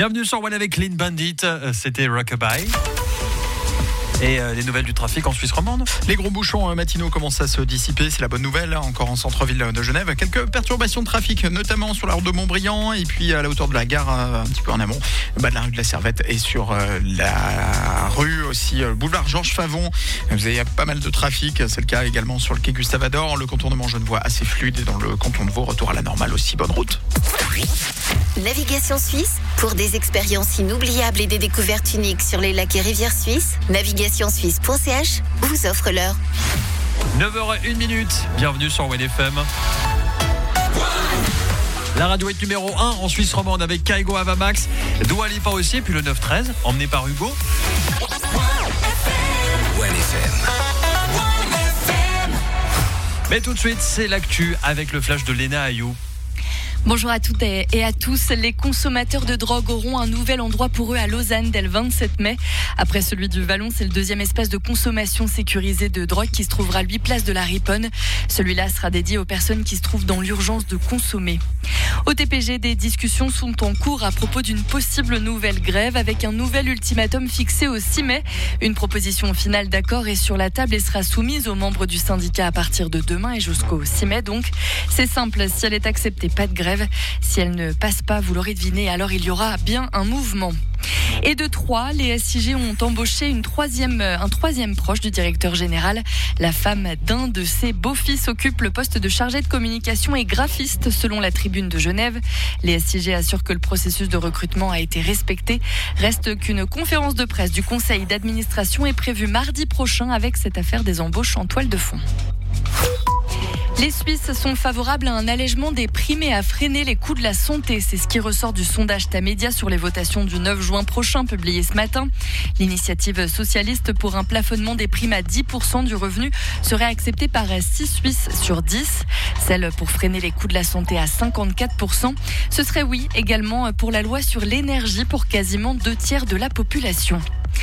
Bienvenue sur One avec Clean Bandit, c'était Rockabye. Et les nouvelles du trafic en Suisse romande. Les gros bouchons matinaux commencent à se dissiper, c'est la bonne nouvelle, encore en centre-ville de Genève. Quelques perturbations de trafic, notamment sur la route de Montbriand et puis à la hauteur de la gare, un petit peu en amont, de la rue de la Servette et sur la rue aussi, boulevard Georges Favon. Vous avez pas mal de trafic, c'est le cas également sur le quai Gustave Ador. Le contournement Genevois assez fluide et dans le canton de Vaud, retour à la normale aussi, bonne route. Navigation Suisse, pour des expériences inoubliables et des découvertes uniques sur les lacs et rivières suisses, navigationsuisse.ch vous offre l'heure. 9h01, bienvenue sur One FM. La radio est numéro 1 en Suisse romande avec Kaigo Avamax, Dua Lipa aussi, et puis le 9-13, emmené par Hugo. One FM. Mais tout de suite, c'est l'actu avec le flash de Léna Ayou. Bonjour à toutes et à tous. Les consommateurs de drogue auront un nouvel endroit pour eux à Lausanne dès le 27 mai. Après celui du Vallon, c'est le deuxième espace de consommation sécurisé de drogue qui se trouvera, lui, place de la Riponne. Celui-là sera dédié aux personnes qui se trouvent dans l'urgence de consommer. Au TPG, des discussions sont en cours à propos d'une possible nouvelle grève avec un nouvel ultimatum fixé au 6 mai. Une proposition finale d'accord est sur la table et sera soumise aux membres du syndicat à partir de demain et jusqu'au 6 mai. Donc, c'est simple. Si elle est acceptée, pas de grève. Si elle ne passe pas, vous l'aurez deviné, alors il y aura bien un mouvement. Et de Troyes, les SIG ont embauché un troisième proche du directeur général. La femme d'un de ses beaux-fils occupe le poste de chargée de communication et graphiste selon la Tribune de Genève. Les SIG assurent que le processus de recrutement a été respecté. Reste qu'une conférence de presse du conseil d'administration est prévue mardi prochain avec cette affaire des embauches en toile de fond. Les Suisses sont favorables à un allègement des primes et à freiner les coûts de la santé. C'est ce qui ressort du sondage Tamedia sur les votations du 9 juin prochain, publié ce matin. L'initiative socialiste pour un plafonnement des primes à 10% du revenu serait acceptée par 6 Suisses sur 10. Celle pour freiner les coûts de la santé à 54%. Ce serait oui également pour la loi sur l'énergie pour quasiment 2/3 de la population.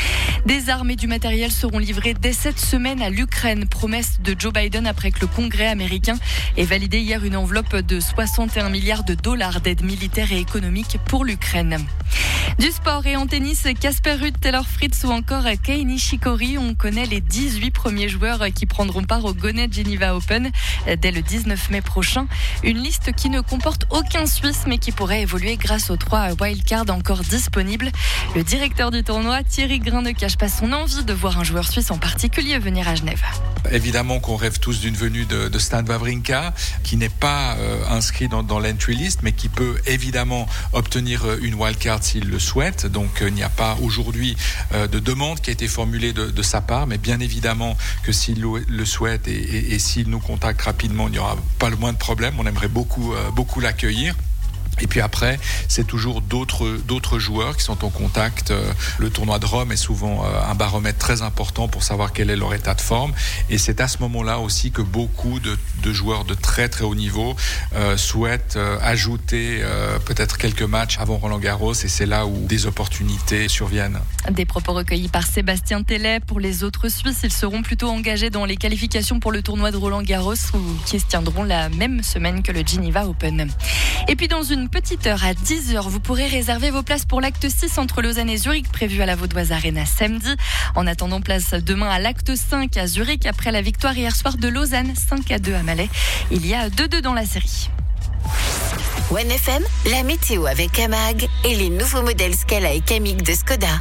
Des armes et du matériel seront livrés dès cette semaine à l'Ukraine. Promesse de Joe Biden après que le Congrès américain ait validé hier une enveloppe de 61 milliards de dollars d'aide militaire et économique pour l'Ukraine. Du sport et en tennis, Casper Ruud, Taylor Fritz ou encore Kei Nishikori. On connaît les 18 premiers joueurs qui prendront part au Gonnet Geneva Open dès le 19 mai prochain. Une liste qui ne comporte aucun Suisse mais qui pourrait évoluer grâce aux 3 wildcards encore disponibles. Le directeur du tournoi, Thierry Grain, ne cache pas son envie de voir un joueur suisse en particulier venir à Genève. Évidemment qu'on rêve tous d'une venue de Stan Wawrinka, qui n'est pas inscrit dans l'entry list, mais qui peut évidemment obtenir une wildcard s'il le souhaite. Donc il n'y a pas aujourd'hui de demande qui a été formulée de sa part, mais bien évidemment que s'il le souhaite et s'il nous contacte rapidement, il n'y aura pas le moindre problème. On aimerait beaucoup l'accueillir. Et puis après, c'est toujours d'autres joueurs qui sont en contact. Le tournoi de Rome est souvent un baromètre très important pour savoir quel est leur état de forme. Et c'est à ce moment-là aussi que beaucoup de joueurs de très très haut niveau souhaitent ajouter peut-être quelques matchs avant Roland-Garros. Et c'est là où des opportunités surviennent. Des propos recueillis par Sébastien Tellet. Pour les autres Suisses, ils seront plutôt engagés dans les qualifications pour le tournoi de Roland-Garros qui se tiendront la même semaine que le Geneva Open. Et puis dans une petite heure, à 10h, vous pourrez réserver vos places pour l'acte 6 entre Lausanne et Zurich, prévu à la Vaudoise Arena samedi. En attendant, place demain à l'acte 5 à Zurich, après la victoire hier soir de Lausanne, 5-2 à Malais. Il y a 2-2 dans la série. One FM, la météo avec Amag et les nouveaux modèles Scala et Kamiq de Skoda.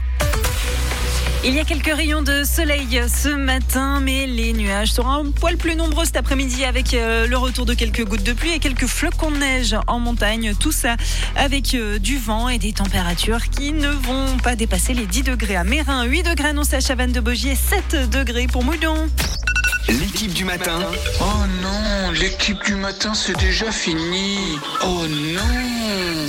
Il y a quelques rayons de soleil ce matin, mais les nuages seront un poil plus nombreux cet après-midi avec le retour de quelques gouttes de pluie et quelques flocons de neige en montagne. Tout ça avec du vent et des températures qui ne vont pas dépasser les 10 degrés à Mérin, 8 degrés annoncés à Chavannes-de-Bogier et 7 degrés pour Moudon. L'équipe du matin. Oh non, l'équipe du matin c'est déjà fini. Oh non.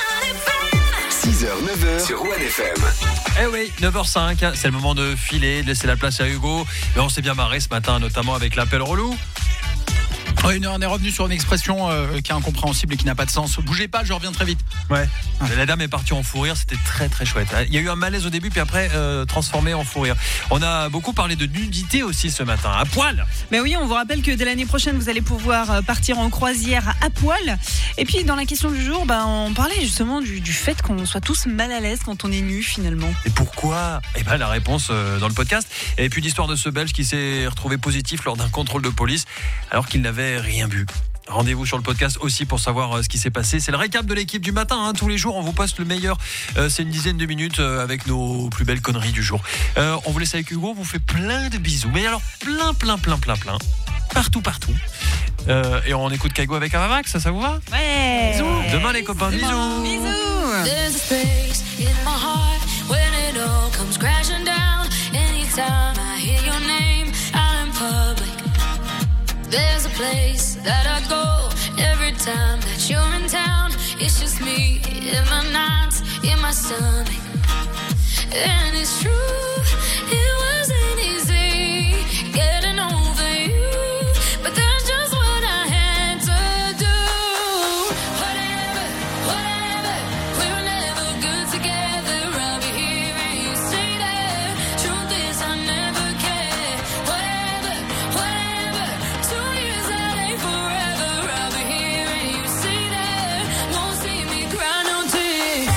6h, 9h sur One FM. Eh oui, 9h05, c'est le moment de filer, de laisser la place à Hugo. Mais on s'est bien marré ce matin, notamment avec l'appel relou. Ouais, on est revenu sur une expression qui est incompréhensible et qui n'a pas de sens. Bougez pas, je reviens très vite. Ouais. La dame est partie en fou rire, c'était très très chouette. Il y a eu un malaise au début, puis après transformé en fou rire. On a beaucoup parlé de nudité aussi ce matin, à poil. Mais oui, on vous rappelle que dès l'année prochaine, vous allez pouvoir partir en croisière à poil. Et puis dans la question du jour, on parlait justement du fait qu'on soit tous mal à l'aise quand on est nu finalement. Et pourquoi ? Eh ben la réponse dans le podcast. Et puis l'histoire de ce Belge qui s'est retrouvé positif lors d'un contrôle de police alors qu'il n'avait rien bu. Rendez-vous sur le podcast aussi pour savoir ce qui s'est passé. C'est le récap de l'équipe du matin. Tous les jours, on vous poste le meilleur. C'est une dizaine de minutes avec nos plus belles conneries du jour. On vous laisse avec Hugo. On vous fait plein de bisous. Mais alors, plein. Partout. Et on écoute Kaigo avec Avamax. Ça vous va ? Ouais. Bisous. Demain, les copains. Bisous. There's a space in my heart when it all comes crashing down. Anytime I hear your name out in public. There's a place that I go every time that you're in town. It's just me in my nights, in my stomach. And it's true, it wasn't easy getting over you, but that's just what I had to do. Whatever, we were never good together. I'll be here and you say that. Truth is I never cared. Whatever, 2 years that ain't forever. I'll be here and you say that. Won't see me cry no tears.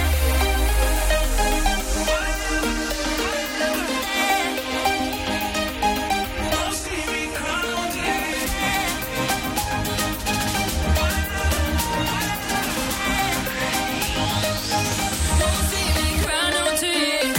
Won't see me cry no tears.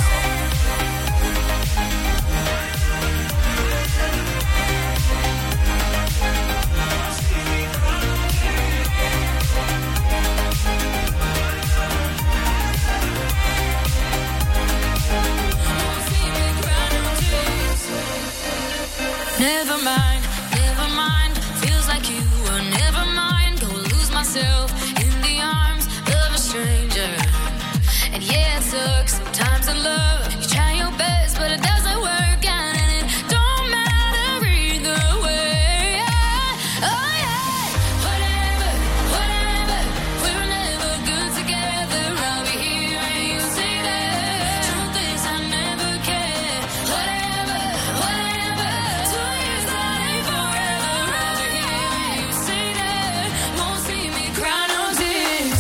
Never mind, feels like you were never mine. Go lose myself in the arms of a stranger. And yeah, it sucks sometimes in love. You try your best, but it doesn't work out, and it don't matter either way. Oh yeah, whatever, we were never good together. I'll be here and you say that. Truth is I never cared. Whatever, 2 years that ain't forever. I'll be here and you say that. Won't see me cry no tears.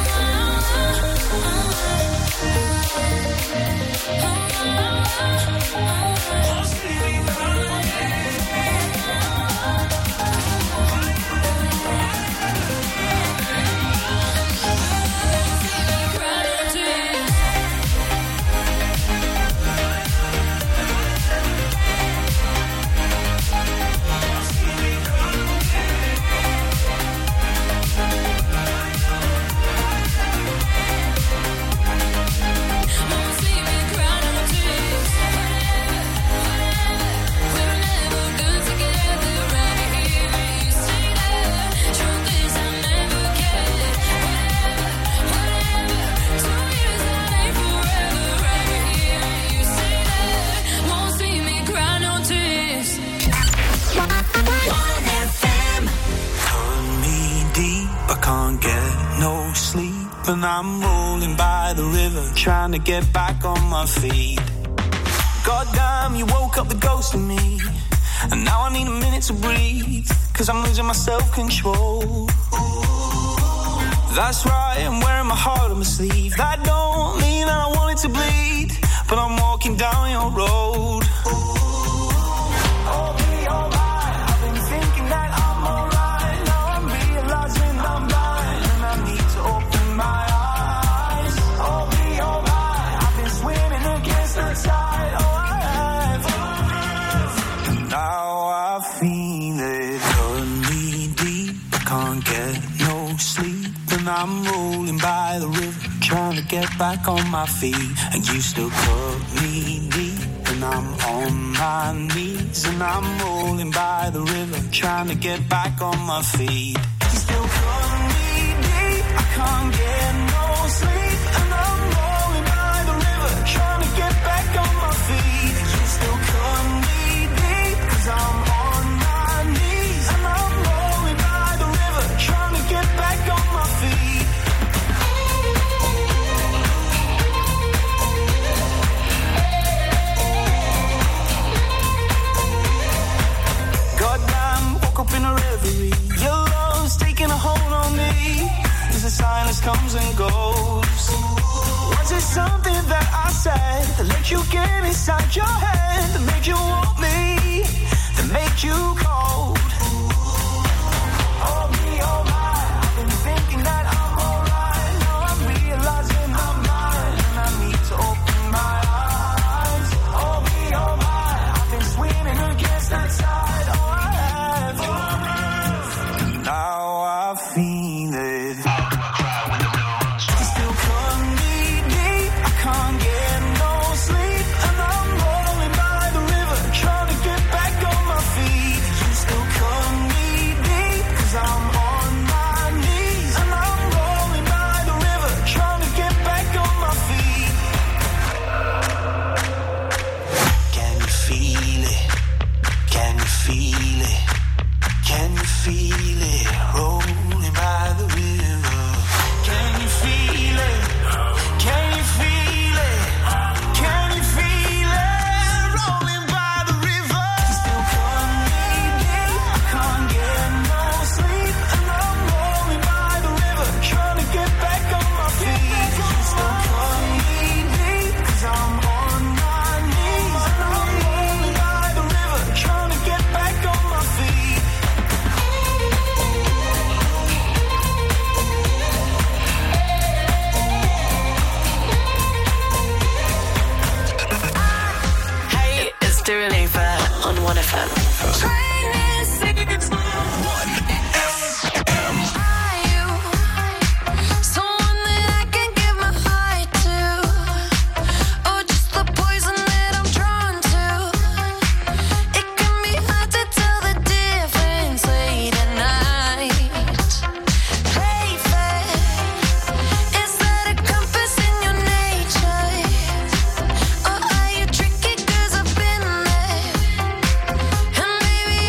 And I'm rolling by the river, trying to get back on my feet. Goddamn, you woke up the ghost in me, and now I need a minute to breathe, 'cause I'm losing my self-control. That's right, I'm wearing my heart on my sleeve. That don't mean that I want it to bleed, but I'm walking down your road. I'll be alright, I've been thinking that I'm alright. Now I'm realizing I'm blind, and I need to open my eyes. I'll be alright, I've been swimming against the tide. Oh, I have. And now I feel it pulling me deep. I can't get no sleep, and I'm rolling by the river, trying to get back on my feet. And you still cut me deep, and I'm on my knees, and I'm rolling by the river, trying to get back on my feet. You still cut me deep, I can't get no sleep, and I'm rolling by the river, trying to get back on my feet. You still cut me deep, 'cause I'm on my knees, and I'm rolling take your hand, that make you want me, that make you cold. Oh me, oh my, I've been thinking that I'm alright. Now I'm realizing I'm blind, and I need to open my eyes. Oh me, oh my, I've been swimming against the tide. Oh, I have. Now I feel it. Still come deep, deep. I can't get no sleep, and I'm rolling by the river, trying to get back on my feet. You still come deep, deep, 'cause I'm on my knees, and I'm rolling by the river, trying to get back on my feet. Can you feel it? Can you feel it? Can you feel it? Rolling by the river. Can you feel it? Can you feel it? Can you feel it? Rolling by the river. Still come deep, deep. I can't get no sleep, and I'm rolling by the river, trying to get back on my feet. Still come deep, deep, 'cause I'm on my knees, and I'm rolling by the river, trying to get back on my feet. Hey, it's Dua Lipa on 1FM. Tricky 'cause I've been there, and maybe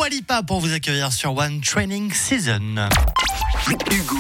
Dua Lipa pour vous accueillir sur One Training Season. Hugo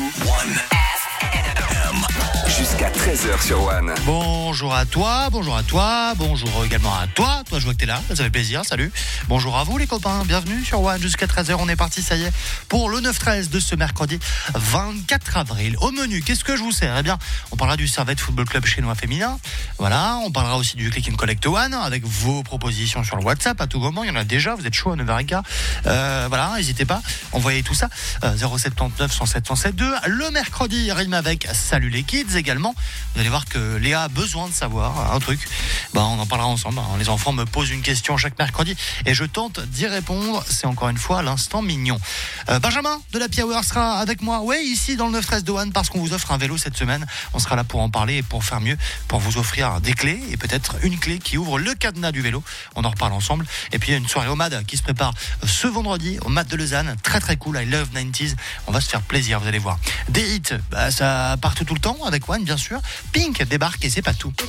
jusqu'à 13h sur One. Bonjour à toi, bonjour également à toi. Toi, je vois que t'es là, ça fait plaisir, salut. Bonjour à vous les copains, bienvenue sur One jusqu'à 13h. On est parti, ça y est, pour le 9-13 de ce mercredi 24 avril. Au menu, qu'est-ce que je vous sers ? Eh bien, on parlera du Servette Football Club chinois féminin. Voilà, on parlera aussi du Click and Collect One avec vos propositions sur le WhatsApp à tout moment. Il y en a déjà, vous êtes chaud à 9h15. Voilà, n'hésitez pas, envoyez tout ça. 079 107 172. Le mercredi rime avec Salut les kids également. Vous allez voir que Léa a besoin de savoir un truc. On en parlera ensemble. Les enfants me posent une question chaque mercredi et je tente d'y répondre. C'est encore une fois l'instant mignon. Benjamin de l'Happy Hour sera avec moi, ici dans le 9-13 de One, parce qu'on vous offre un vélo cette semaine. On sera là pour en parler et pour faire mieux, pour vous offrir des clés et peut-être une clé qui ouvre le cadenas du vélo. On en reparle ensemble. Et puis il y a une soirée au MAD qui se prépare ce vendredi au MAD de Lausanne. Très très cool. I love 90s. On va se faire plaisir, vous allez voir. Des hits, ça partout tout le temps avec One, bien sûr. Pink débarque et c'est pas tout.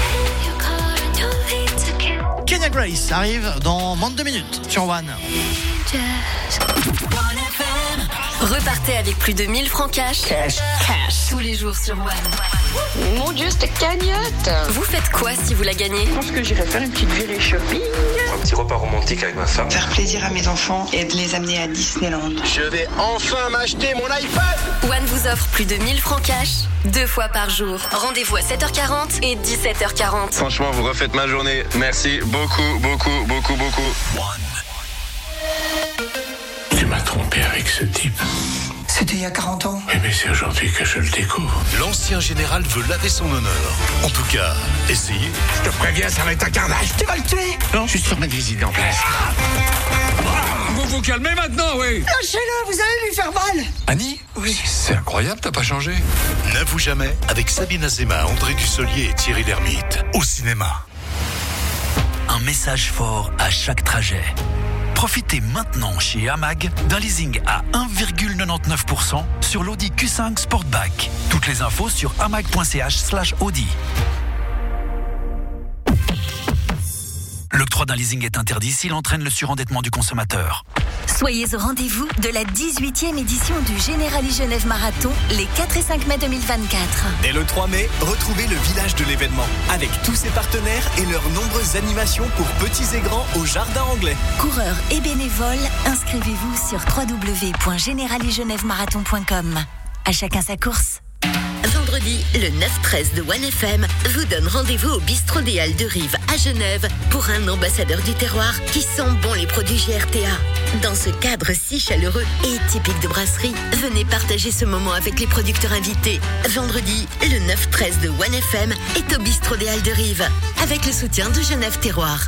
Kenya Grace arrive dans moins de 2 minutes sur One. Repartez avec plus de 1000 francs cash. Cash. Tous les jours sur One. Mon Dieu, c'était cagnotte. Vous faites quoi si vous la gagnez ? Je pense que j'irai faire une petite virée shopping. Un petit repas romantique avec ma femme. Faire plaisir à mes enfants et de les amener à Disneyland. Je vais enfin m'acheter mon iPad. One vous offre plus de 1000 francs cash 2 fois par jour. Rendez-vous à 7h40 et 17h40. Franchement, vous refaites ma journée. Merci beaucoup. Tu m'as trompé avec ce type. C'était il y a 40 ans. Oui, mais c'est aujourd'hui que je le découvre. L'ancien général veut laver son honneur. En tout cas, essayez. Je te préviens, ça va être un carnage. Tu vas le tuer. Non, je suis sur ma visite en place. Vous vous calmez maintenant, oui. Lâchez-le, vous allez lui faire mal. Annie ? Oui. C'est incroyable, t'as pas changé. N'avoue jamais avec Sabine Azema, André Dussolier et Thierry Lhermitte. Au cinéma. Un message fort à chaque trajet. Profitez maintenant chez AMAG d'un leasing à 1,99% sur l'Audi Q5 Sportback. Toutes les infos sur amag.ch/Audi. L'octroi d'un leasing est interdit s'il entraîne le surendettement du consommateur. Soyez au rendez-vous de la 18e édition du Generali Genève Marathon les 4 et 5 mai 2024. Dès le 3 mai, retrouvez le village de l'événement avec tous ses partenaires et leurs nombreuses animations pour petits et grands au Jardin Anglais. Coureurs et bénévoles, inscrivez-vous sur www.generaligenèvemarathon.com. À chacun sa course. Vendredi, le 9-13 de One FM vous donne rendez-vous au Bistrot des Halles de Rive à Genève pour un ambassadeur du terroir qui sent bon les produits GRTA. Dans ce cadre si chaleureux et typique de brasserie, venez partager ce moment avec les producteurs invités. Vendredi, le 9-13 de One FM est au Bistrot des Halles de Rive avec le soutien de Genève Terroir.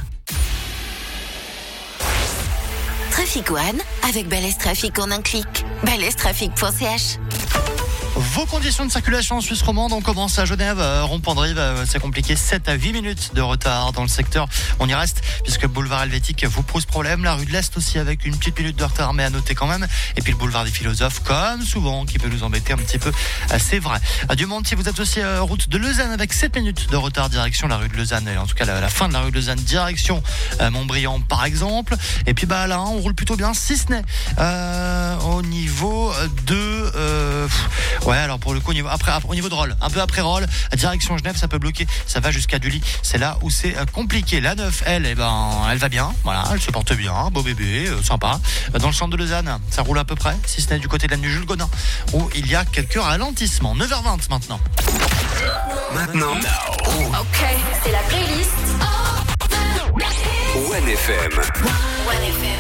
Trafic One avec Balès Trafic en un clic. BalèzTrafic.ch. Vos conditions de circulation en Suisse romande, on commence à Genève, rond-point de Rive, c'est compliqué, 7 à 8 minutes de retard dans le secteur. On y reste puisque le boulevard Helvétique vous pose problème, la rue de l'Est aussi avec une petite minute de retard mais à noter quand même, et puis le boulevard des Philosophes comme souvent qui peut nous embêter un petit peu, c'est vrai. Du Mont, si vous êtes aussi route de Lausanne avec 7 minutes de retard direction la rue de Lausanne, et en tout cas la fin de la rue de Lausanne direction Montbriand par exemple, et puis là on roule plutôt bien si ce n'est au niveau de... ouais, alors pour le coup, au niveau de Rolle, un peu après Rolle, direction Genève, ça peut bloquer, ça va jusqu'à Dully, c'est là où c'est compliqué. La 9, elle va bien, voilà, elle se porte bien, beau bébé, sympa. Dans le centre de Lausanne, ça roule à peu près, si ce n'est du côté de l'avenue Jules Godin, où il y a quelques ralentissements. 9h20 maintenant. Ok, c'est la playlist One FM. One FM.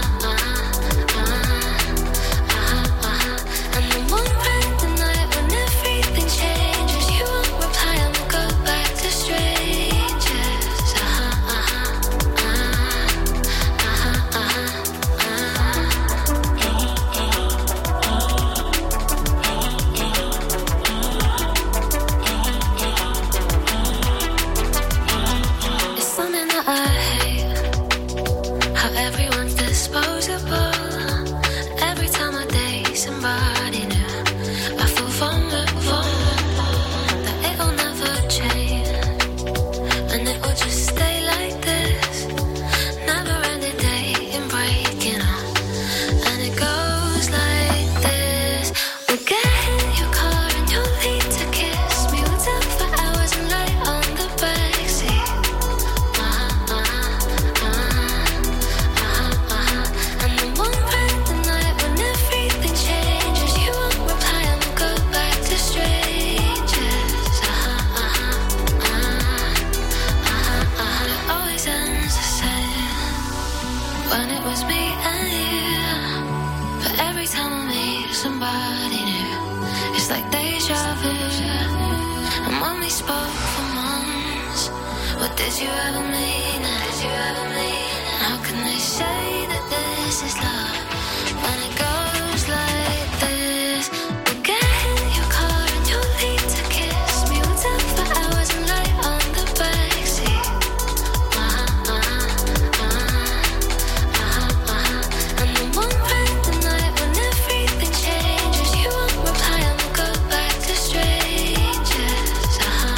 Never savage. And when we spoke for months, what did you ever mean? How can they say that this is love when it goes like this? We'll get in your car and you'll leave to kiss me. We'll talk for hours and lie on the backseat. And then one random night when everything changes, you won't reply and we'll go back to strangers.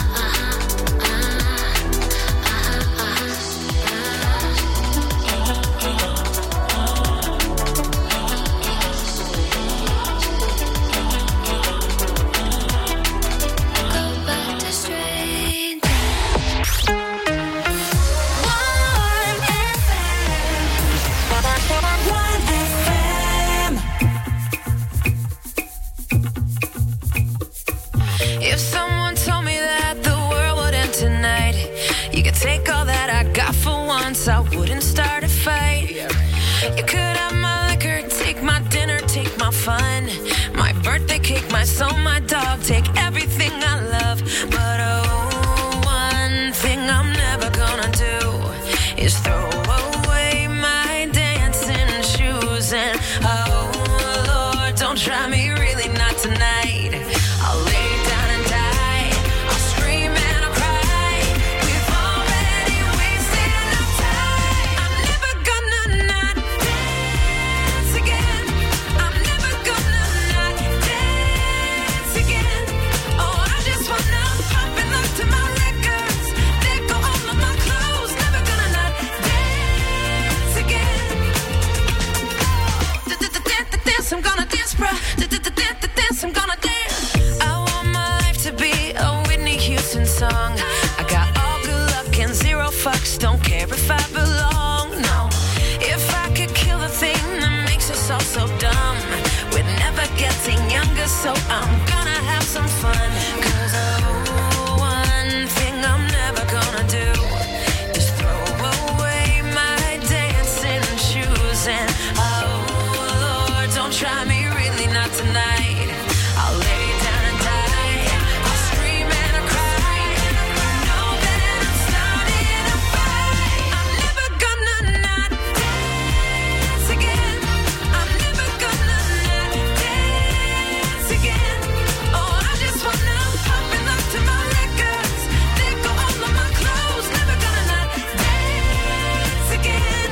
If someone told me that the world would end tonight, you could take all that I got for once, I wouldn't start a fight. You could have my liquor, take my dinner, take my fun, my birthday cake, my soul, my dog, take everything I love. But oh, one thing I'm never gonna do is throw away my dancing shoes. And oh Lord, don't try me, really not tonight. I'll lay down and die, I'll scream and I'll cry. We've already wasted enough time. I'm never gonna not dance again. I'm never gonna not dance again. Oh, I just wanna pop and look to my records, let go all of my clothes. Never gonna not dance again. Dance, I'm gonna dance, bruh. Dance, I'm gonna dance. I want my life to be a Whitney Houston song. I got all good luck and zero fucks, don't care if I belong, no. If I could kill the thing that makes us all so dumb, we're never getting younger, so I'm gonna have some fun. 'Cause oh, one thing I'm never gonna do is throw away my dancing shoes. And oh Lord, don't try me, really not tonight. I'll lay down and die, I'll scream and I'll cry. You know that I'm starting a fight. I'm never gonna not dance again. I'm never gonna not dance again. Oh, I just wanna pop and look to my records, let go all of my clothes. Never gonna not dance again.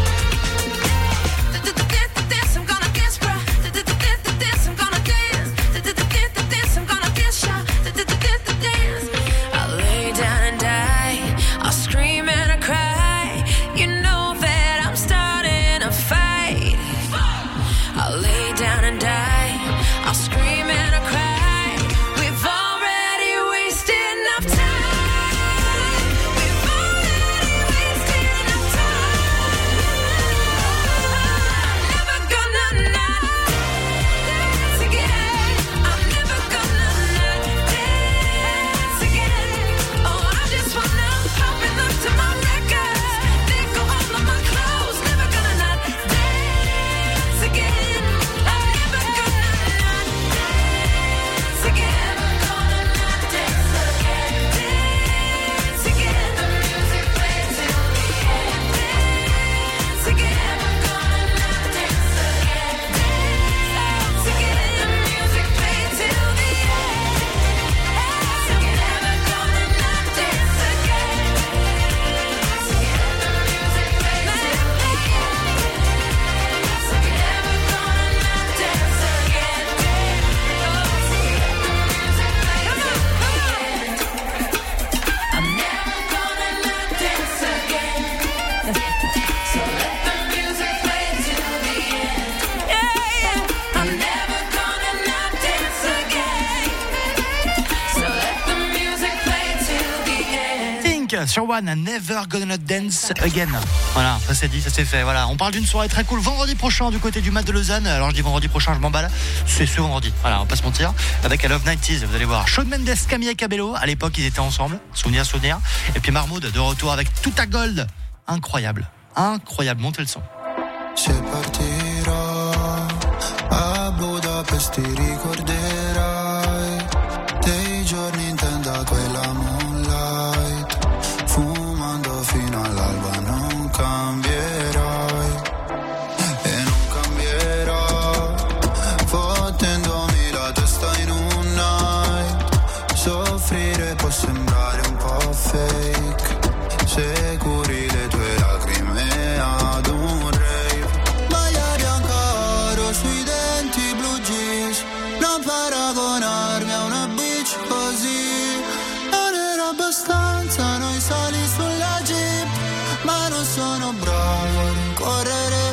Dance, I'm gonna dance, bruh. Dance, I'm gonna dance. Dance, I'm gonna dance, y'all. Dance. I'll lay down and die, I'll scream and I'll cry. You know that I'm starting a fight. I'll lay down and die, I'll scream and I'll cry. We've already wasted enough time. We've already wasted enough time. I'm never gonna not dance again. I'm never gonna not dance again. Oh, I just wanna pop and look to my records, let go all of my clothes. Never gonna not dance again. I'm never gonna not dance again. Gonna not dance again. Dance again. The music plays till the end. Dance again. Gonna not dance again. Dance again. The music plays till the end. Dance again. Never gonna not dance again. Dance again. The music plays till the end. Dance again. Never gonna not dance again. Dance again. The music plays till the end. I'm never gonna not dance again. So let the music play till the end. Yeah. I'm never gonna not dance again. So let the music play till the end. Think sur One, Never Gonna Not Dance Again. Voilà, ça c'est dit, ça c'est fait. Voilà, on parle d'une soirée très cool vendredi prochain du côté du Mat de Lausanne. Alors je dis vendredi prochain, je m'emballe. C'est ce vendredi. Voilà, on va pas se mentir. Avec I Love 90s, vous allez voir Shawn Mendes, Camilla Cabello. À l'époque, ils étaient ensemble. Souvenir. Et puis Mahmoud de retour avec tout à gold. Incroyable, montez le son. Se partirò a Budapest ti ricorderai soffrire può sembrare un po' fake, se curi le tue lacrime ad un rave. Maglia bianca oro sui denti, blue jeans, non paragonarmi a una bitch così. Non era abbastanza, noi sali sulla jeep, ma non sono bravo a rincorrere.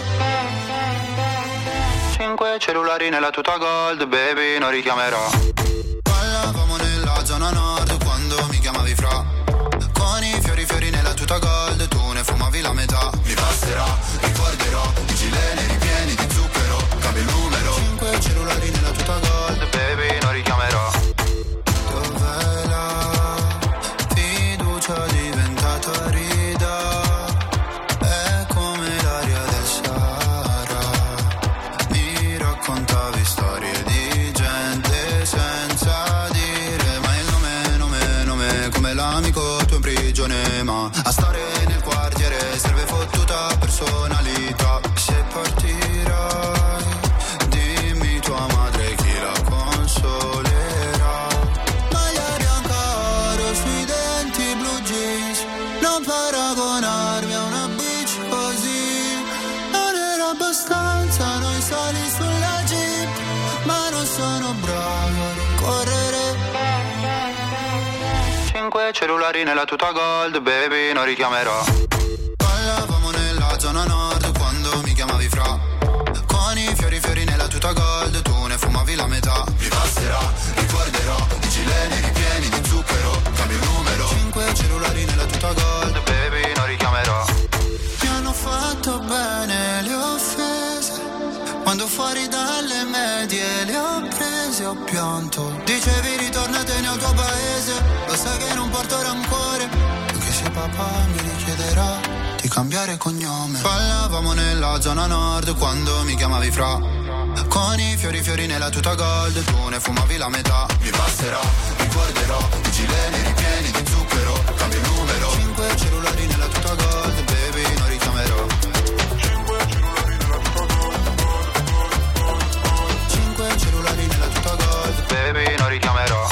5 cellulari nella tuta gold, baby, non richiamerò. Ballavamo nella zona nord quando mi chiamavi fra. Con i fiori nella tuta gold, tu ne fumavi la metà. Mi passerà, ricorderò i gileni ripieni di zucchero, cambio il numero. 5 cellulari nella tuta gold, baby, non richiamerò. Dov'è la fiducia diventata rida? È come l'aria del Sahara. Mi raccontavi storie di gente senza dire mai il nome, come l'amico tuo in prigione. Ma a stare nel quartiere serve fottuta personalità. Se partirai, dimmi tua madre chi la consolerà. Maglia bianca oro sui denti, blue jeans, non paragonarmi a una bitch così. Non era abbastanza, noi sali sulla jeep, ma non sono bravo a rincorrere. 5 cellulari nella tuta gold, baby, non richiamerò. Ballavamo nella zona nord quando mi chiamavi fra. Con i fiori nella tuta gold, tu ne fumavi la metà. Mi passerà, ricorderò i gileni ripieni di zucchero, cambio il numero. 5 cellulari nella tuta gold, baby, non richiamerò. Mi hanno fatto bene le offese, quando fuori dalle medie le ho prese, ho pianto. Dicevi ritornatene al tuo paese, lo sai che non porto rancore, anche se papà mi richiederà di cambiare cognome. Ballavamo nella zona nord quando mi chiamavi fra. Con i fiori nella tuta gold, tu ne fumavi la metà. Mi passerà, ricorderò i gileni ripieni di zucchero, cambio il numero. 5 cellulari nella tuta gold, baby, non richiamerò. 5 cellulari nella tuta gold, baby, non richiamerò.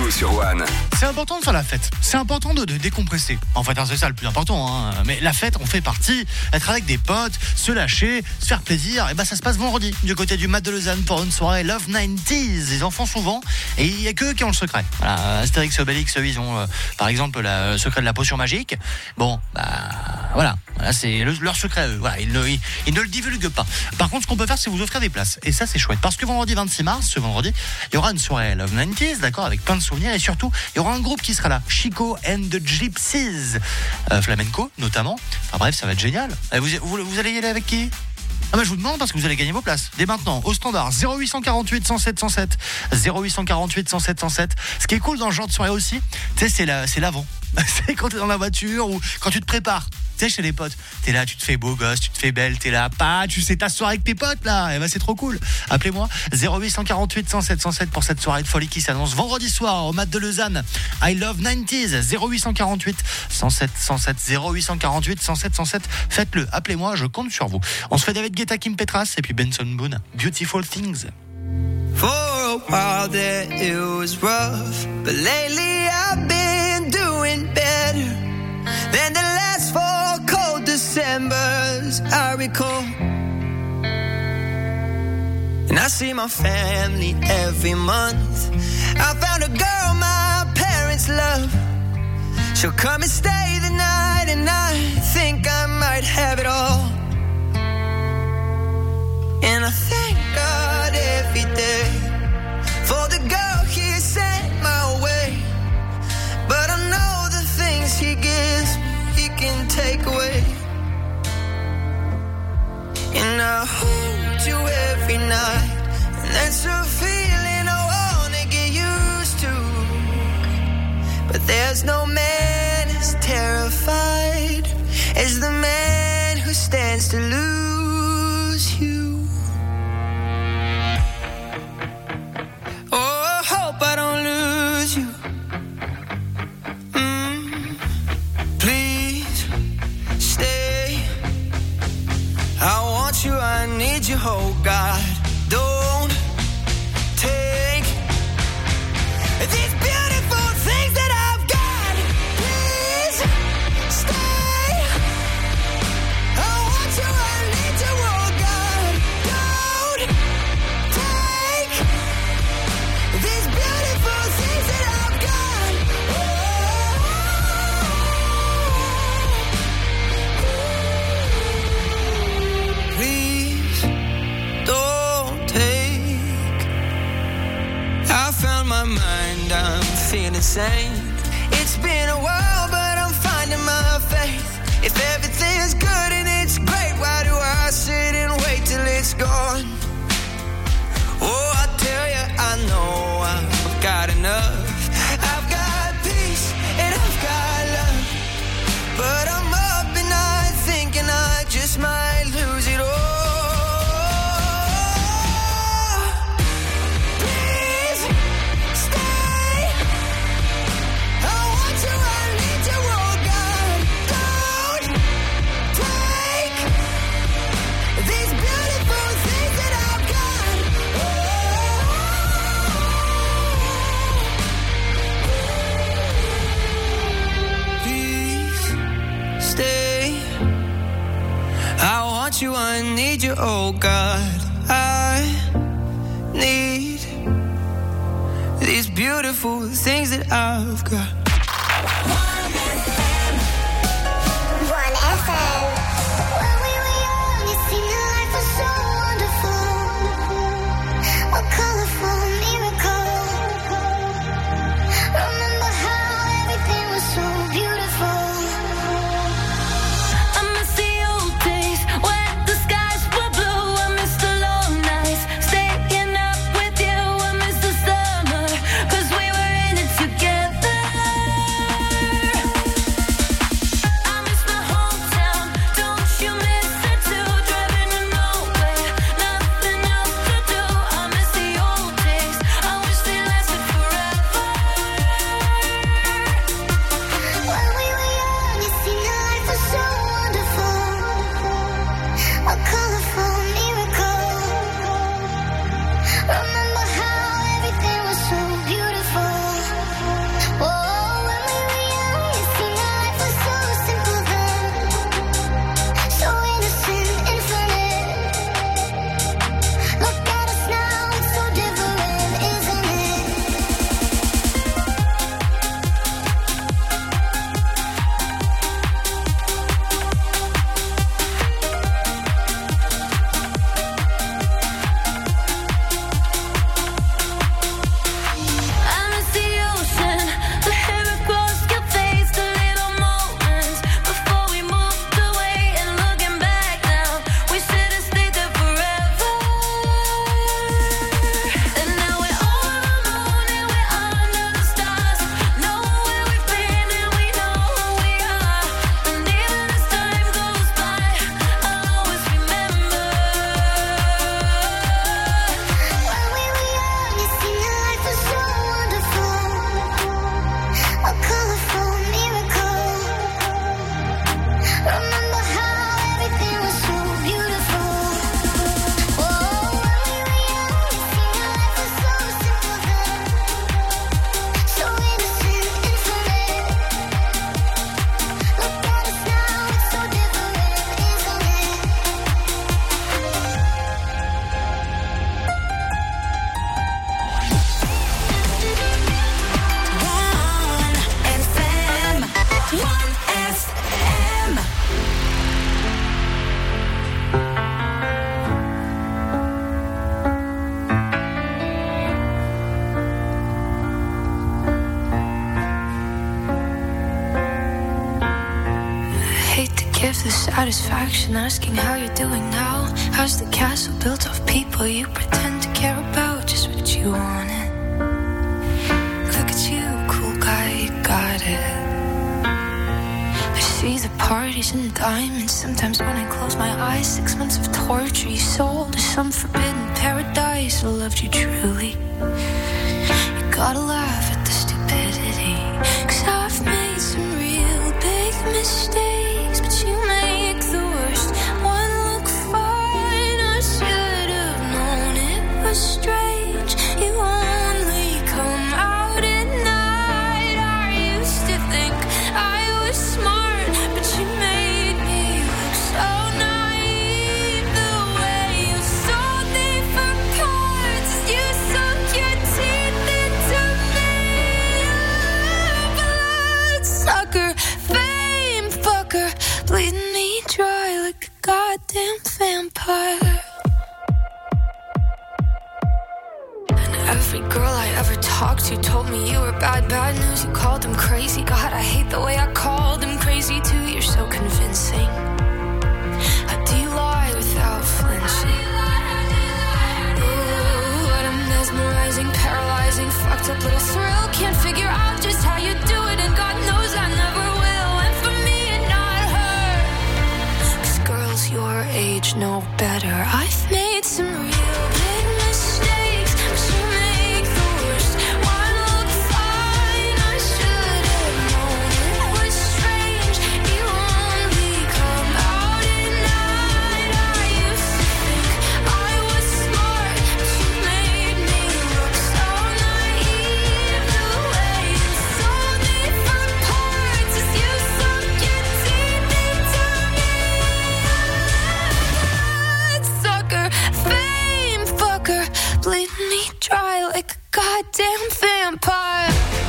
Chico sur One. C'est important de faire la fête. C'est important de décompresser. En fait, c'est ça le plus important. Mais la fête, on fait partie. Être avec des potes, se lâcher, se faire plaisir. Et ça se passe vendredi du côté du Mat de Lausanne pour une soirée Love 90s. Les enfants souvent. Et il n'y a qu'eux qui ont le secret. Voilà, Astérix et Obélix, ils ont par exemple le secret de la potion magique. Bon, voilà, c'est leur secret. Voilà, ils ne le divulguent pas. Par contre, ce qu'on peut faire, c'est vous offrir des places. Et ça, c'est chouette. Parce que vendredi 26 mars, ce vendredi, il y aura une soirée Love 90s, d'accord, avec plein de souvenirs. Et surtout, il y aura un groupe qui sera là. Chico and the Gypsies. Flamenco, notamment. Enfin bref, ça va être génial. Vous allez y aller avec qui ? Je vous demande parce que vous allez gagner vos places. Dès maintenant, au standard 0848 107 107. 0848 107 107. Ce qui est cool dans ce genre de soirée aussi, tu sais, c'est l'avant. C'est quand t'es dans la voiture ou quand tu te prépares. Tu sais, chez les potes, t'es là, tu te fais beau gosse, tu te fais belle, t'es là, tu sais ta soirée avec tes potes là, et c'est trop cool. Appelez-moi 0848 107 107 pour cette soirée de folie qui s'annonce vendredi soir au Mat de Lausanne. I love 90s. 0848 107 107. 0848 107 107. Faites-le, appelez-moi, je compte sur vous. On se fait David Guetta, Kim Petras et puis Benson Boone. Beautiful Things. For a while there it was rough, but lately I've been doing better than the last 4 cold Decembers I recall. And I see my family every month. I found a girl my parents love. She'll come and stay the night, and I think I might have it all. And I thank God every day for the girl He sent my way. But I know the things He gives me, He can take away. And I hold you every night, and that's a feeling I wanna get used to. But there's no man as terrified as the man who stands to lose you. Oh, I hope I don't lose you. Please stay. I want you, I need you, oh God. Don't take these beautiful things that I've got. Please stay. I want you, I need you, oh God. Don't take these beautiful things that I've got. Please don't take. I found my mind, I'm feeling sane. It's been a while, but I'm finding my faith. If everything is good and it's great, why do I sit and wait till it's gone? Oh, I tell you, I know I've got enough. I've got peace and I've got love. But I'm up at night thinking I just might lose it all. Please stay. I want you, I need you, oh God. Don't take these beautiful things that I've got. Please stay. I want you, I need you, oh God. I need these beautiful things that I've got. Together the satisfaction asking how you're doing now. How's the castle built of people you pretend to care about? Just what you wanted. Look at you, cool guy, you got it. I see the parties and diamonds. Sometimes when I close my eyes, 6 months of torture you sold to some forbidden paradise. I loved you truly. You gotta laugh at the stupidity, 'cause I've made some real big mistakes, but you make the worst one look fine. I should have known it was strange. You only come out at night. I used to think I was smart, but you made me look so naive. The way you sold me for parts, you sunk your teeth into me. Bloodsucker, fame fucker, bleeding me dry like a goddamn vampire. And every girl I ever talked to told me you were bad news. You called them crazy. God, I hate the way I called them crazy too. You're so convincing. How do you lie without flinching? Ooh, what a mesmerizing, paralyzing, fucked up little thrill. Can't figure out just how you do it, and God knows I never will. And for me and not her, 'cause girls your age know better. I've made some real big mistakes, but you make the worst one look fine. I should have known it was strange. You only come out at night. I used to think I was smart, but you made me look so naive. The way you sold me for parts is you sunk your teeth into me. Bloodsucker, fame fucker, bleeding me dry like a goddamn vampire.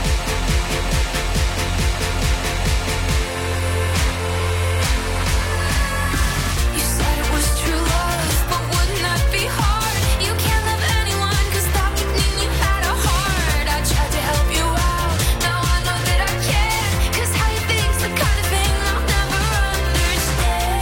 You said it was true love, but wouldn't that be hard? You can't love anyone, 'cause that would mean you had a heart. I tried to help you out, now I know that I can't, 'cause how you think's the kind of thing I'll never understand.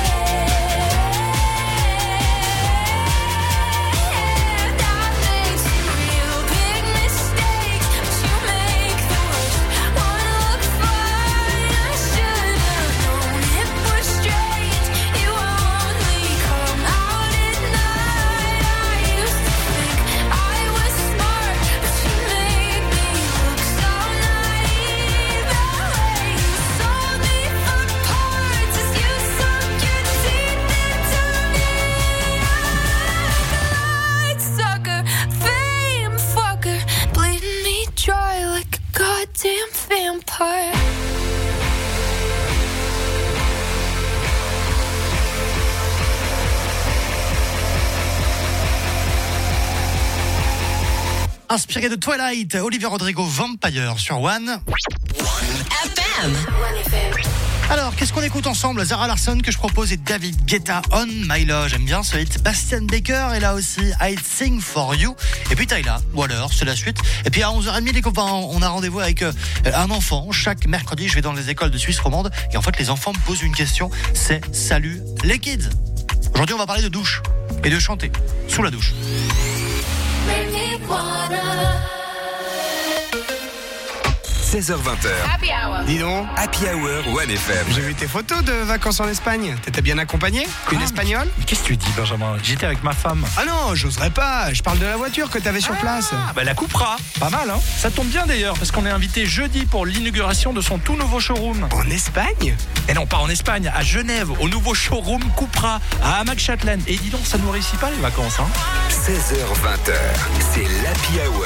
I made some real big mistakes, but you make the worst one look fine. I should have known it was strange. You only come out at night. I used to think I was smart, but you made me look so naive. The way you sold me for parts is you sunk your teeth into me. Bloodsucker, fame fucker, bleeding me dry like a goddamn vampire. Inspiré de Twilight, Olivia Rodrigo, Vampire sur One. Alors, qu'est-ce qu'on écoute ensemble? Zara Larsson que je propose et David Guetta, On My Love. J'aime bien ce hit. Bastian Baker est là aussi, I'd Sing For You. Et puis Tyla, ou alors, c'est la suite. Et puis à 11h30, les copains, on a rendez-vous avec un enfant. Chaque mercredi, je vais dans les écoles de Suisse romande. Et en fait, les enfants me posent une question. C'est salut les kids. Aujourd'hui, on va parler de douche et de chanter sous la douche. 16h20. Happy Hour. Dis donc. Happy Hour, One FM. J'ai vu tes photos de vacances en Espagne. T'étais bien accompagné? Une espagnole? Qu'est-ce que tu dis, Benjamin? J'étais avec ma femme. Ah non, j'oserais pas. Je parle de la voiture que t'avais sur place. Bah la Cupra. Pas mal, hein? Ça tombe bien d'ailleurs, parce qu'on est invité jeudi pour l'inauguration de son tout nouveau showroom. En Espagne? Et non, pas en Espagne, à Genève, au nouveau showroom Cupra, à Hamac-Châtelaine. Et dis donc, ça nous réussit pas les vacances, hein? 16h20, c'est l'Happy Hour.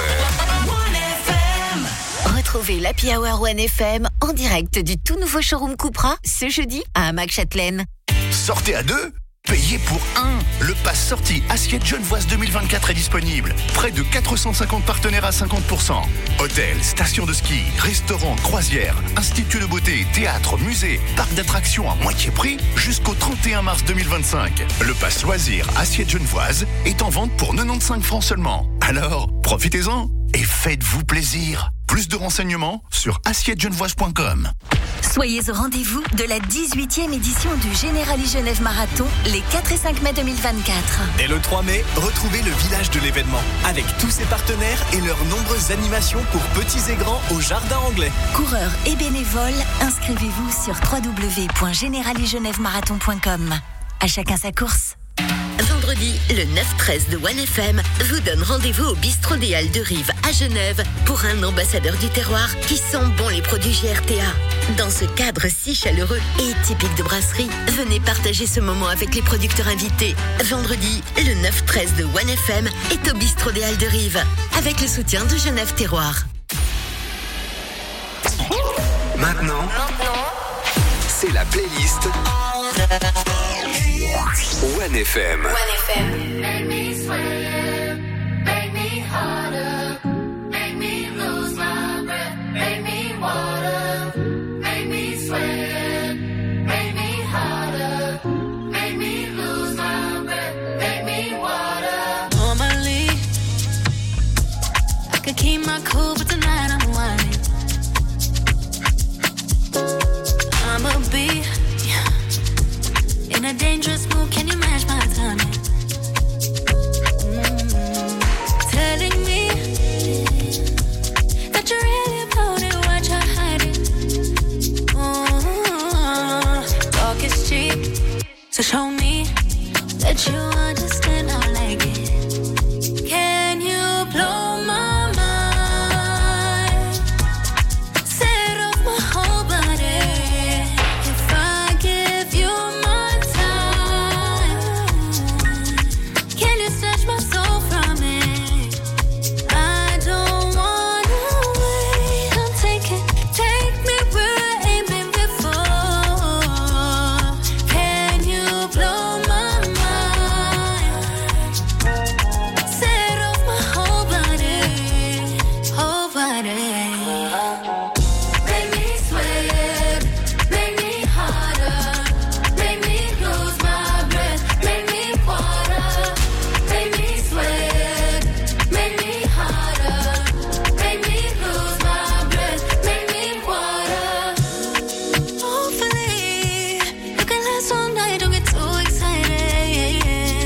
Retrouvez l'Happy Hour One FM en direct du tout nouveau showroom Cupra ce jeudi à Hamac-Châtelaine. Sortez à deux, payez pour un. Le pass sortie Assiette Genevoise 2024 est disponible. Près de 450 partenaires à 50%. Hôtels, stations de ski, restaurants, croisières, instituts de beauté, théâtre, musée, parc d'attractions à moitié prix jusqu'au 31 mars 2025. Le pass loisir Assiette Genevoise est en vente pour 95 francs seulement. Alors, profitez-en et faites-vous plaisir. Plus de renseignements sur assiettegenevoise.com. Soyez au rendez-vous de la 18e édition du Generali Genève Marathon les 4 et 5 mai 2024. Dès le 3 mai, retrouvez le village de l'événement avec tous ses partenaires et leurs nombreuses animations pour petits et grands au Jardin Anglais. Coureurs et bénévoles, inscrivez-vous sur www.generaligenèvemarathon.com. À chacun sa course. Vendredi, le 9-13 de 1FM vous donne rendez-vous au Bistrot des Halles de Rive à Genève pour un ambassadeur du terroir qui sent bon les produits GRTA. Dans ce cadre si chaleureux et typique de brasserie, venez partager ce moment avec les producteurs invités. Vendredi, le 9-13 de 1FM est au Bistrot des Halles de Rive avec le soutien de Genève Terroir. Maintenant, c'est la playlist 1FM. Make me sweat, make me harder, make me lose my breath, make me water, make me sweat, make me harder, make me lose my breath, make me water. Normally, I could keep my cool, but tonight I'm whining. I'ma be in a dangerous mood, can you match my timing? Telling me that you're really about it, what you're hiding. Talk is cheap, so show me that you understand I like it. Can you blow my mind? Set off my whole body. If I give you my time, can you snatch my soul from it? I don't wanna wait. Come take me where I ain't been before. Can you blow my mind? Set off my whole body, whole body. Make me sweat, make me harder, make me lose my breath, make me water, make me sweat, make me harder, make me lose my breath, make me water. Hopefully, you can last all night, don't get too excited.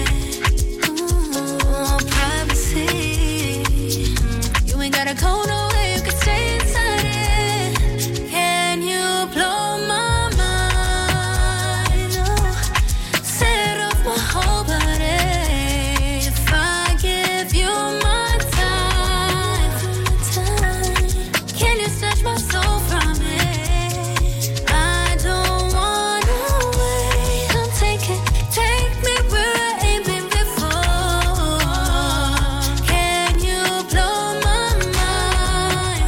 Privacy, you ain't gotta go nowhere, you can stay inside it. Can you blow my mind? Set off my whole body. If I give you my time, can you snatch my soul from it? I don't wanna wait. Come take me where I ain't been before. Can you blow my mind?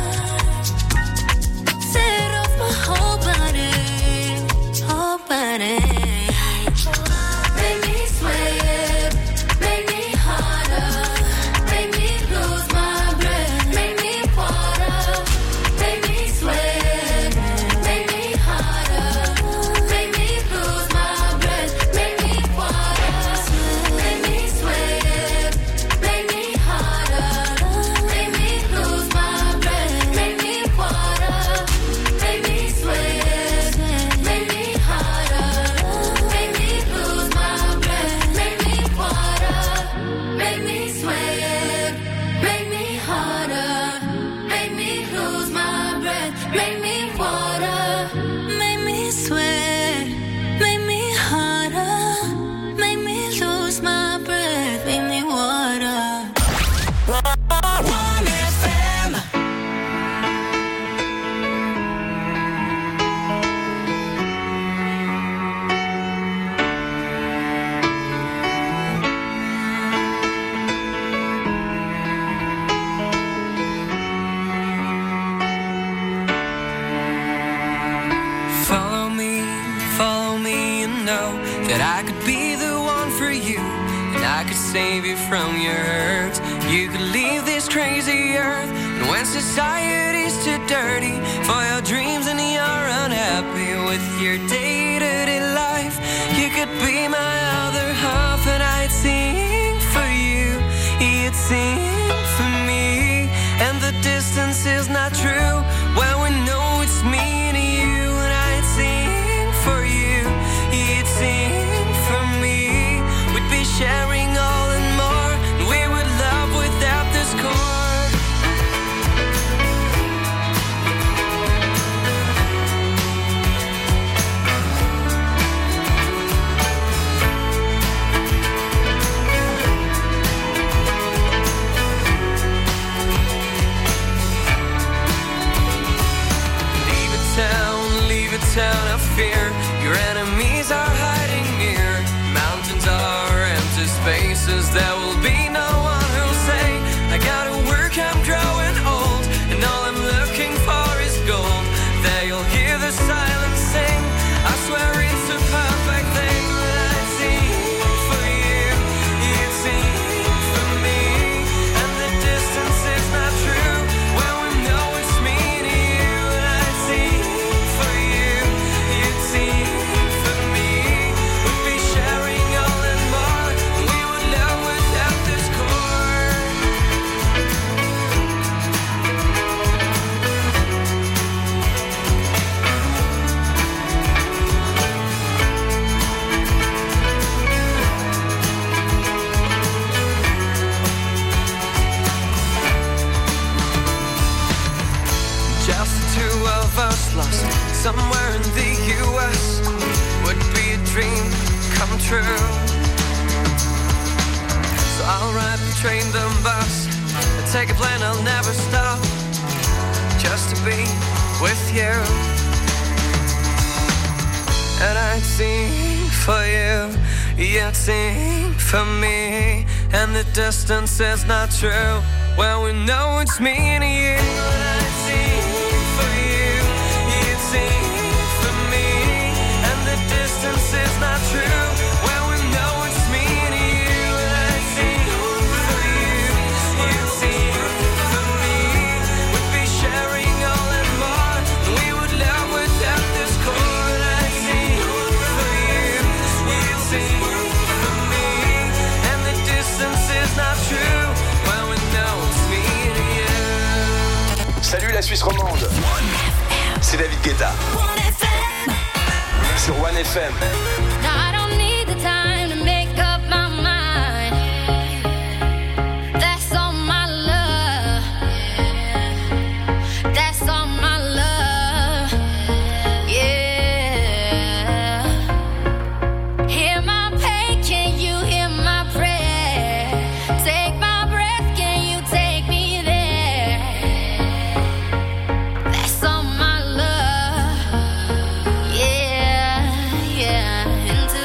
Set off my whole body, whole body. Make me sweat, make me harder, make me lose my breath, make me water, make me sweat, make me harder, make me lose my breath, make me water, make me sweat, make me harder, make me lose my breath, make me water, make me sweat, make me harder, make me lose my breath, make me water, make me sweat, make me harder, make me lose my breath, make me water, Make me sweat, make me harder, make me lose my breath, make me water. 1FM. Follow me and know that I could be the one for you, and I could save you from your hurts. You could leave this crazy earth, and when society's too dirty for your dreams and you're unhappy with your day-to-day life, you could be my other half, and I'd sing for you, you'd sing for me, and the distance is not not true. Well, we know it's me and you, and I'd sing for you, you'd sing for me. We'd be sharing all and more, and we would love without discord. Town of fear, your enemies are hiding near. Mountains are empty spaces, there will be no one who'll say, I gotta work, I'm growing old, and all I'm looking for is gold. There you'll hear the silence sing, I swear it's a perfect thing. That I'd sing for you, you'd sing for me, and the distance is not true. Well, we know it's me and you, and I'd sing for you. Lost somewhere in the U.S. would be a dream come true. So I'll ride the train, the bus, and take a plane, I'll never stop, just to be with you. And I'd sing for you, you'd sing for me, and the distance is not true. Well, we know it's me and you. And I'd sing for you, you'd sing for me, and the distance is not true. Well, we know it's me and you. And I'd sing for you, you'd sing for me. We'd be sharing all and more, and we would love without discord. I'd sing for you, you'd sing for me, and the distance is not true. Well, we know it's me and you. Salut la Suisse romande. C'est David Guetta. Sur One FM. I don't need the time to make up my mind. That's all my love. That's all my love. Yeah. Hear my pain, can you hear my prayer? Take my breath, can you take me there? That's all my love. Yeah, yeah. Into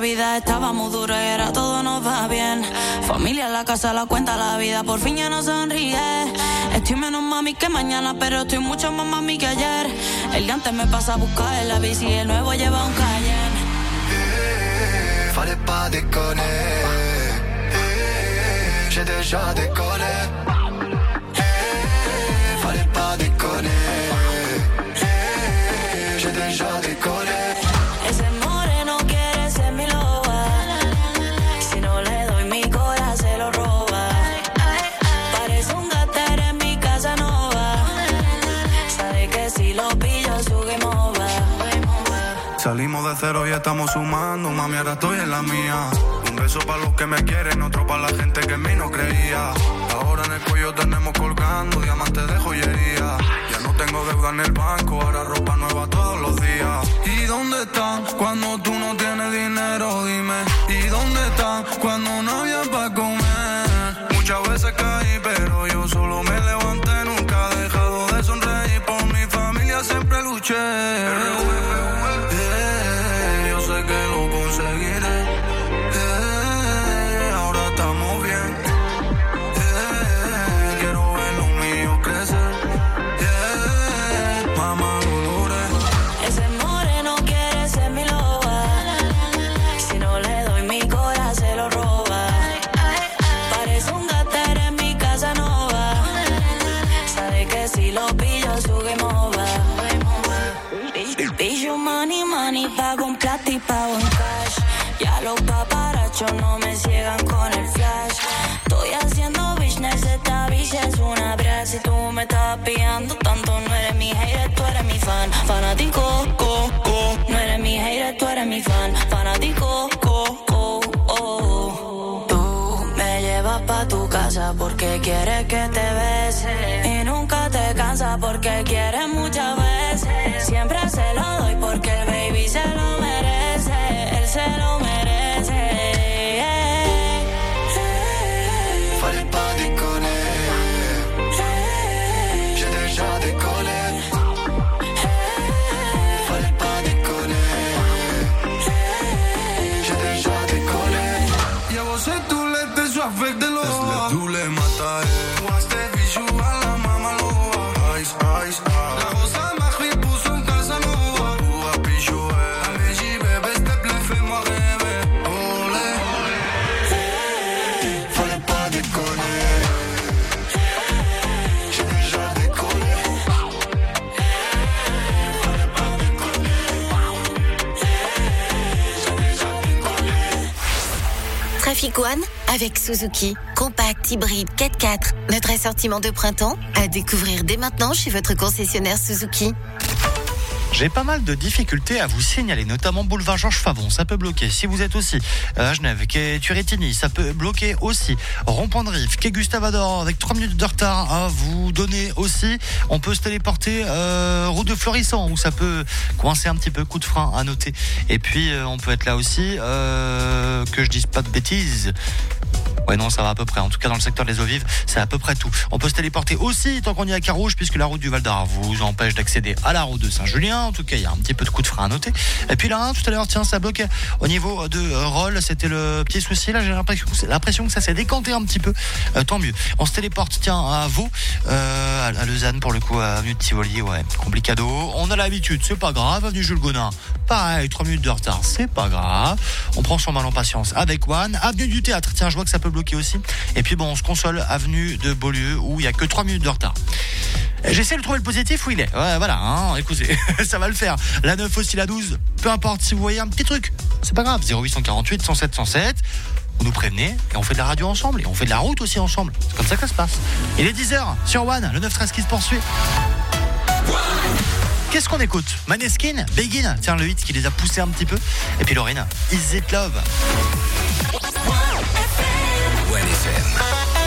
vida estábamos duros y ahora todo nos va bien. Familia, la casa, la cuenta, la vida por fin ya no sonríe. Estoy menos mami que mañana, pero estoy mucho más mami que ayer. El de antes me pasa a buscar en la bici y el nuevo lleva un Cayenne. Fallait pas déconner. J'ai déjà décollé. Fallait pas déconner. J'ai déjà décollé. Ese moreno quiere ser mi loba. Si no le doy mi corazón se lo roba. Parece un gater en mi casa nova. Sabe que si lo pillo su game over. Salimos de cero y estamos sumando. Mami, ahora estoy en la mía. Un beso para los que me quieren, otro para la gente que en mí no creía. Ahora en el cuello tenemos colgando diamantes de joyería. Ya no tengo deuda en el banco, ahora ropa nueva todos los días. ¿Y dónde están cuando tú no tienes dinero? Dime. ¿Y dónde están cuando no había para comer? Muchas veces caí, pero yo solo me levanté. Nunca he dejado de sonreír, por mi familia siempre luché. Yo sé que lo conseguiré. Ahora estamos bien. Quiero ver lo mío crecer. Mamá, lo logré. Ese moreno quiere ser mi loba. Si no le doy mi corazón se lo roba. Parece un gater en mi casa nova. Sabe que si lo pillo su game over. Pillo money, money, pago un plata y pago en cash. Ya los paparachos no me ciegan con el flash. Estoy haciendo business, esta bici es una brea. Si tú me estás pillando tanto, no eres mi hater, tú eres mi fan. Fanático, no eres mi hater, tú eres mi fan. Fanático, Tú me llevas pa' tu casa porque quieres que te bese. Y nunca te cansas porque quieres muchas veces. Siempre se lo doy porque el baby se lo merece. Él se lo merece. Fallait pas déconner. J'ai déjà décollé. Fallait pas déconner. J'ai déjà décollé. Llevo ese toulette suave de l'eau. Tous les matins. Moi, c'était bijou à la maman loa. Ice, ice, la rosa m'arrive. Traffic One avec Suzuki. Compact, hybride, 4x4. Notre assortiment de printemps à découvrir dès maintenant chez votre concessionnaire Suzuki. J'ai pas mal de difficultés à vous signaler, notamment boulevard Georges Favon, ça peut bloquer. Si vous êtes aussi à Genève, quai Turettini, ça peut bloquer aussi. Rond-point de Rive, quai Gustave Ador, avec 3 minutes de retard à vous donner aussi. On peut se téléporter route de Florissant, où ça peut coincer un petit peu, coup de frein à noter. Et puis on peut être là aussi, que je dise pas de bêtises. Ouais, non, ça va à peu près. En tout cas, dans le secteur des eaux vives, c'est à peu près tout. On peut se téléporter aussi tant qu'on y est à Carouge, puisque la route du Val d'Arve vous empêche d'accéder à la route de Saint-Julien. En tout cas, il y a un petit peu de coup de frein à noter. Et puis là, tout à l'heure, tiens, ça bloque au niveau de Rolle. C'était le petit souci. Là, j'ai l'impression que ça s'est décanté un petit peu. Tant mieux. On se téléporte, tiens, à Vaud, à Lausanne, pour le coup, à avenue de Tivoli. Ouais, complicado. On a l'habitude, c'est pas grave. Avenue Jules Gonin, pareil, 3 minutes de retard, c'est pas grave. On prend son mal en patience avec One. Avenue du Théâtre, tiens, je vois que ça peut bloquer aussi. Et puis bon, on se console avenue de Beaulieu où il y a que 3 minutes de retard. J'essaie de trouver le positif où il est. Ouais, voilà, hein, écoutez, ça va le faire. La 9 aussi, la 12, peu importe si vous voyez un petit truc, c'est pas grave. 0848 107 107. Vous nous prévenez et on fait de la radio ensemble et on fait de la route aussi ensemble. C'est comme ça que ça se passe. Il est 10h sur One, le 9-13 qui se poursuit. Qu'est-ce qu'on écoute? Maneskin, Begin, tiens, le hit qui les a poussés un petit peu. Et puis Laurine, Is It Love? One FM.